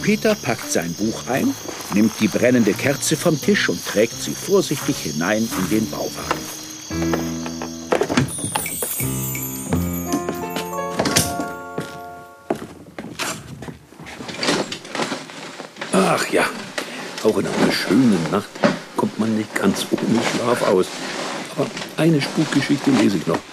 Peter packt sein Buch ein, nimmt die brennende Kerze vom Tisch und trägt sie vorsichtig hinein in den Bauwagen. Ach ja, auch in einer schönen Nacht kommt man nicht ganz ohne Schlaf aus. Aber eine Spukgeschichte lese ich noch.